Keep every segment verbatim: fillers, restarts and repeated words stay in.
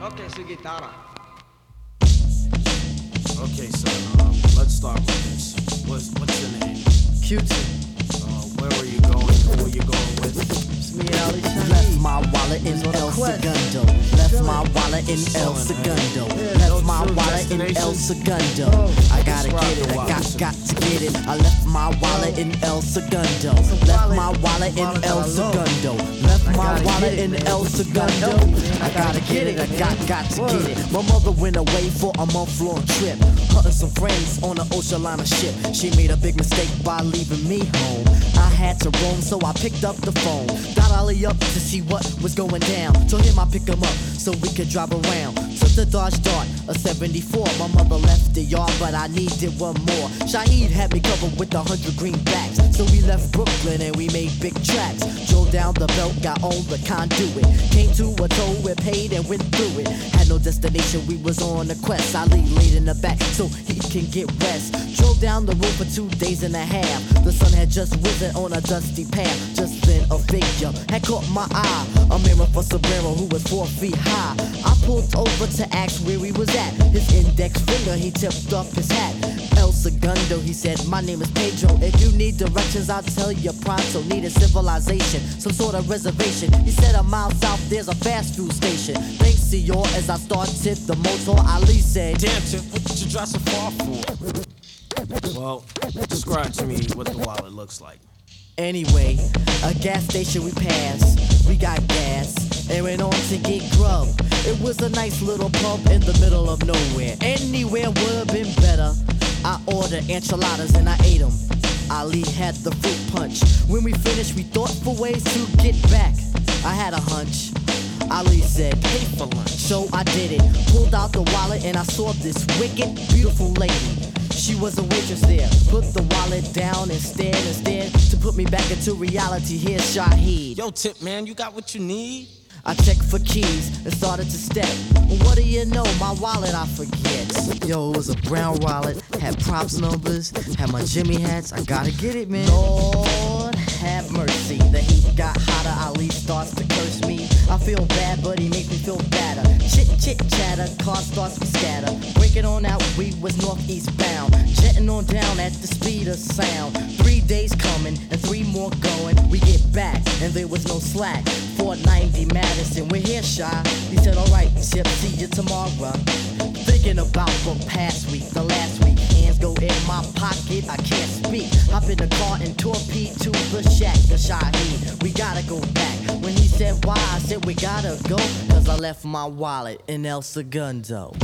Ok, su guitarra. Okay, son, um, let's start with this. What's, what's your name? Q-Tip. Uh, where are you going? Who are you going with? It's me and Ali Shaheed. Left my wallet in on a El quest. Segundo. Left my wallet in El Segundo. Left my wallet in El Segundo. I gotta get it, I got, got to get it. I left my wallet in El Segundo. Left my wallet in El Segundo. Left my wallet in El Segundo. I gotta get it, I got, got to get it. My mother went away for a month-long trip, hunting some friends on an ocean liner ship. She made a big mistake by leaving me home. I had to roam, so I picked up the phone. Got Ollie up to see what was going down. Told him I'd pick him up so we could drive around. Took the Dodge Dart, a seventy-four. My mother left the yard, but I needed one more. Shaheed had me covered with a hundred greenbacks. So we left Brooklyn and we made big tracks. Drove down the belt, got on the conduit. Came to a toll, we paid and went through it. Had no destination, we was on a quest. Ali laid in the back so he can get rest. Drove down the road for two days and a half. The sun had just risen on a dusty path. Just then a figure had caught my eye. A mirror for Sombrero who was four feet high. I pulled over to ask where he was at. His index finger, he tipped up his hat. El Segundo, he said, my name is Pedro. If you need directions, I'll tell you pronto. Need a civilization, some sort of reservation. He said a mile south, there's a fast food station. Thanks to you as I started the motor, Ali said, Damn, Tip, what did you drive so far for? Well, describe to me what the wallet looks like. anyway, a gas station we passed. We got gas and went on to get grub. It was a nice little pub in the middle of nowhere. Anywhere would have been better. I ordered enchiladas and I ate them. Ali had the fruit punch. When we finished, we thought for ways to get back. I had a hunch. Ali said, pay for lunch. So I did it. Pulled out the wallet and I saw this wicked, beautiful lady. She was a waitress there. Put the wallet down and stared and stared to put me back into reality. Here's Shaheed. Yo, Tip, man, you got what you need? I checked for keys and started to step. What do you know, my wallet I forget. Yo, it was a brown wallet, had props numbers, had my Jimmy hats. I gotta get it, man. Lord have mercy. The heat got hotter, Ali starts to curse me. I feel bad, but he makes me feel better. Chit chit chatter, car starts to scatter. Breaking on out, we was northeast bound. Jetting on down at the speed of sound. Three days coming and three more going. We get back and there was no slack. four ninety Madison, we're here, Shy. He said, alright, Chip, see you tomorrow. Thinking about the past week, the last week. Hands go in my pocket, I can't speak. Hop in the car and torpedo to the shack of Shaheed. We gotta go back. When he said why, I said we gotta go. Cause I left my wallet in El Segundo.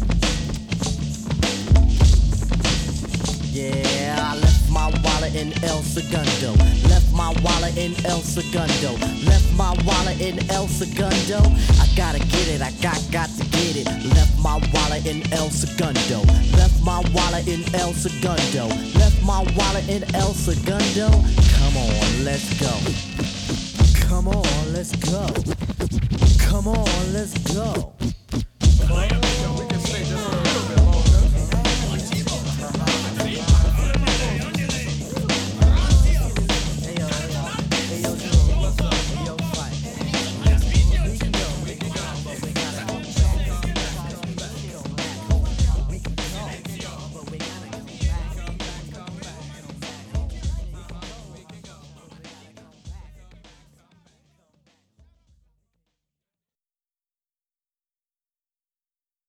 Yeah, I left my wallet in El Segundo. Left my wallet in El Segundo. Left my wallet in El Segundo. I gotta get it, I got, got to get it. Left my wallet in El Segundo. Left my wallet in El Segundo. Left my wallet in El Segundo. Come on, let's go. Come on, let's go. Come on, let's go.